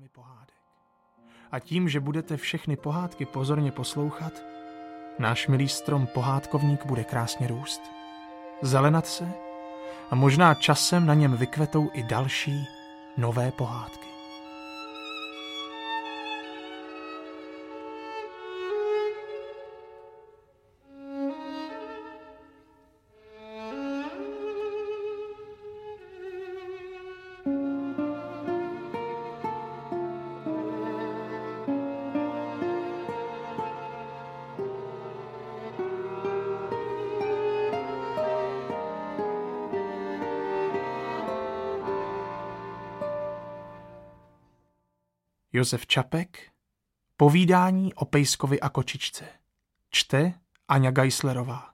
větami pohádek. A tím, že budete všechny pohádky pozorně poslouchat, náš milý strom pohádkovník bude krásně růst, zelenat se a možná časem na něm vykvetou i další nové pohádky. Josef Čapek, Povídání o pejskovi a kočičce. Čte Aňa Geislerová.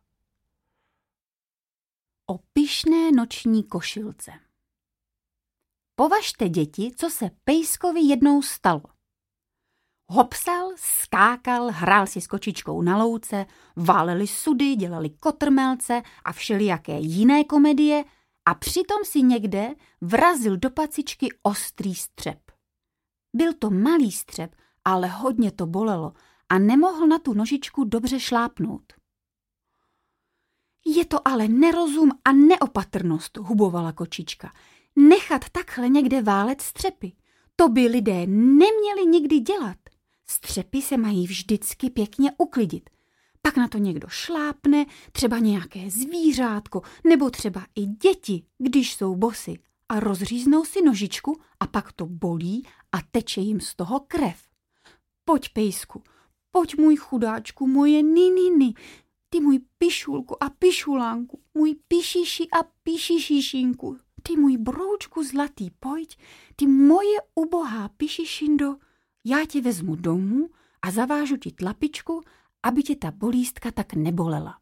O pyšné noční košilce. Považte, děti, co se pejskovi jednou stalo. Hopsal, skákal, hrál si s kočičkou na louce, váleli sudy, dělali kotrmelce a všelijaké jiné komedie a přitom si někde vrazil do pacičky ostrý střep. Byl to malý střep, ale hodně to bolelo a nemohl na tu nožičku dobře šlápnout. Je to ale nerozum a neopatrnost, hubovala kočička. Nechat takhle někde válet střepy. To by lidé neměli nikdy dělat. Střepy se mají vždycky pěkně uklidit. Pak na to někdo šlápne, třeba nějaké zvířátko, nebo třeba i děti, když jsou bosy a rozříznou si nožičku a pak to bolí a teče jim z toho krev. Pojď, pejsku, pojď, můj chudáčku, moje nininy, ty můj pišulku a pišulánku, můj pišiši a pišišišinku, ty můj broučku zlatý, pojď, ty moje ubohá pišišindo, já tě vezmu domů a zavážu ti tlapičku, aby tě ta bolístka tak nebolela.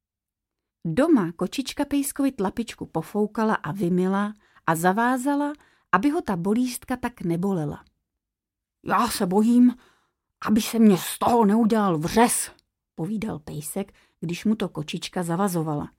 Doma kočička pejskovi tlapičku pofoukala a vymyla a zavázala, aby ho ta bolístka tak nebolela. Já se bojím, aby se mě z toho neudělal vřes, povídal pejsek, když mu to kočička zavazovala.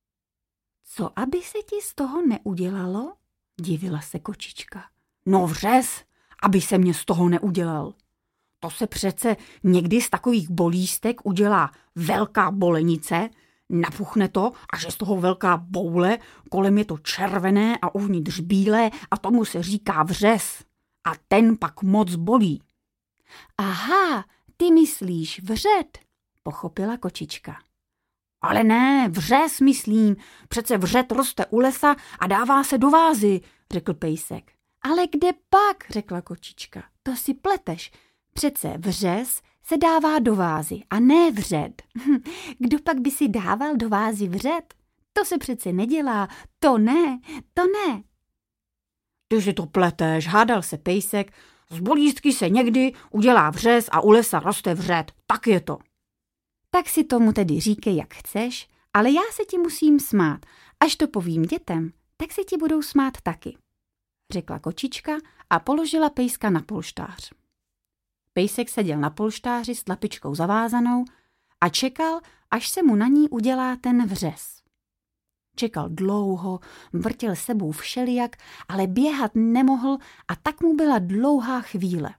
Co aby se ti z toho neudělalo? Divila se kočička. No vřes, aby se mě z toho neudělal. To se přece někdy z takových bolístek udělá velká bolenice, napuchne to, až je z toho velká boule, kolem je to červené a uvnitř bílé a tomu se říká vřes. A ten pak moc bolí. Aha, ty myslíš vřet, pochopila kočička. Ale ne, vřes myslím, přece vřet roste u lesa a dává se do vázy, řekl pejsek. Ale kde pak, řekla kočička, to si pleteš, přece vřes se dává do vázy a ne vřet. Kdo pak by si dával do vázy vřet? To se přece nedělá, to ne, to ne. Ty si to pleteš, hádal se pejsek, z bolístky se někdy udělá vřes a u lesa roste vřet, tak je to. Tak si tomu tedy říkej, jak chceš, ale já se ti musím smát. Až to povím dětem, tak se ti budou smát taky, řekla kočička a položila pejska na polštář. Pejsek seděl na polštáři s tlapičkou zavázanou a čekal, až se mu na ní udělá ten vřes. Čekal dlouho, vrtěl sebou všelijak, ale běhat nemohl a tak mu byla dlouhá chvíle.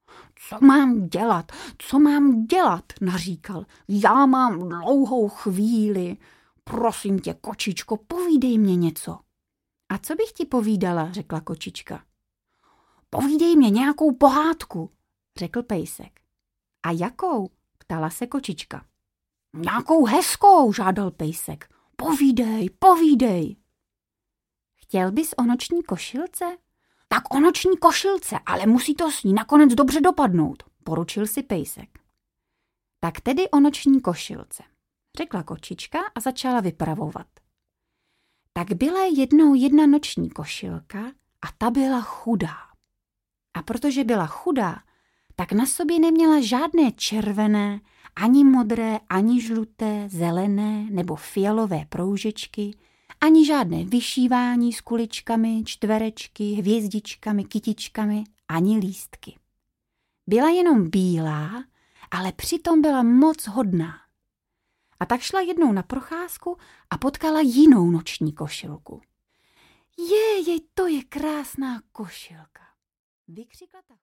Co mám dělat, naříkal. Já mám dlouhou chvíli. Prosím tě, kočičko, povídej mě něco. A co bych ti povídala, řekla kočička. Povídej mě nějakou pohádku, řekl pejsek. A jakou? Ptala se kočička. Nějakou hezkou, žádal pejsek. Povídej. Chtěl bys o noční košilce? Tak o noční košilce, ale musí to s ní nakonec dobře dopadnout, poručil si pejsek. Tak tedy o noční košilce, řekla kočička a začala vypravovat. Tak byla jednou jedna noční košilka a ta byla chudá. A protože byla chudá, tak na sobě neměla žádné červené, ani modré, ani žluté, zelené nebo fialové proužečky, ani žádné vyšívání s kuličkami, čtverečky, hvězdičkami, kytičkami, ani lístky. Byla jenom bílá, ale přitom byla moc hodná. A tak šla jednou na procházku a potkala jinou noční košilku. To je krásná košilka, vykřikla ta